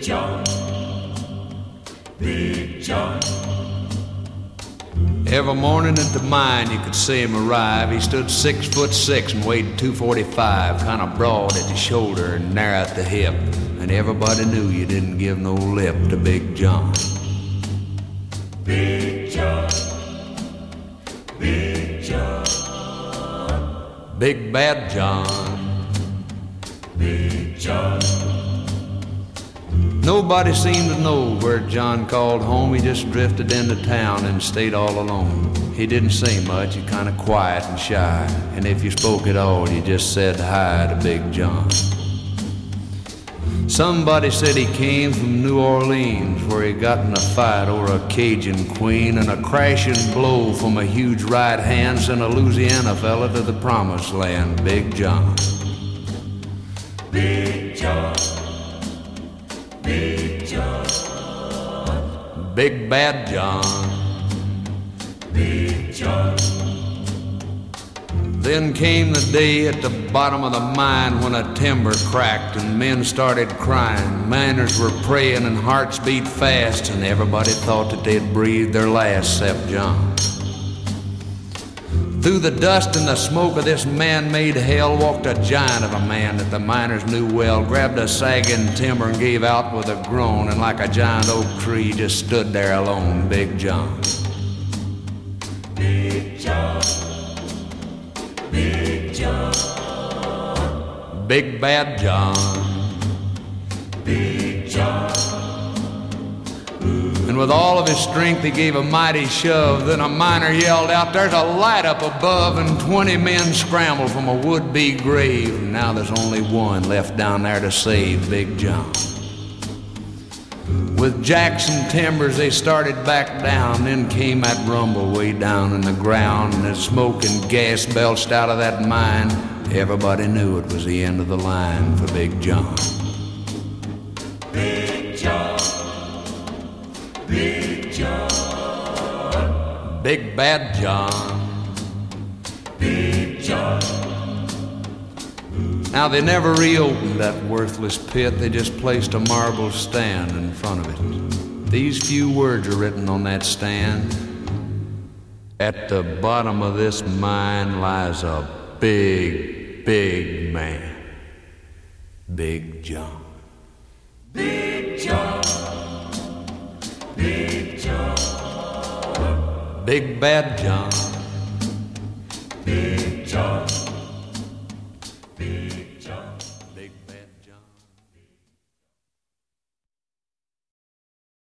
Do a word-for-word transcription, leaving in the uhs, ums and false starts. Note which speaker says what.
Speaker 1: John, Big John.
Speaker 2: Every morning at the mine you could see him arrive. He stood six foot six and weighed two forty-five, kind of broad at the shoulder and narrow at the hip. And everybody knew you didn't give no lip to Big John.
Speaker 1: Big John, Big John,
Speaker 2: Big Bad John,
Speaker 1: Big John.
Speaker 2: Nobody seemed to know where John called home. He just drifted into town and stayed all alone. He didn't say much, he kind of quiet and shy. And if you spoke at all, you just said hi to Big John. Somebody said he came from New Orleans, where he got in a fight over a Cajun queen, and a crashing blow from a huge right hand sent a Louisiana fella to the promised land, Big John.
Speaker 1: Big John, Big John,
Speaker 2: Big Bad John,
Speaker 1: Big John.
Speaker 2: Then came the day at the bottom of the mine when a timber cracked and men started crying. Miners were praying and hearts beat fast, and everybody thought that they'd breathed their last except John. Through the dust and the smoke of this man-made hell walked a giant of a man that the miners knew well, grabbed a sagging timber and gave out with a groan, and like a giant oak tree just stood there alone, Big John.
Speaker 1: Big John, Big John,
Speaker 2: Big Bad John,
Speaker 1: Big John.
Speaker 2: and with all of his strength he gave a mighty shove. Then a miner yelled out, "There's a light up above," and twenty men scrambled from a would-be grave. And now there's only one left down there to save Big John. With Jackson timbers they started back down. Then came that rumble way down in the ground, and as smoke and gas belched out of that mine, everybody knew it was the end of the line for Big John.
Speaker 1: Big John, Big John,
Speaker 2: Big Bad John,
Speaker 1: Big John.
Speaker 2: Now they never reopened that worthless pit. They just placed a marble stand in front of it. These few words are written on that stand: "At the bottom of this mine lies a big, big man, Big John."
Speaker 1: Big John, Big John,
Speaker 2: Big Bad John,
Speaker 1: Big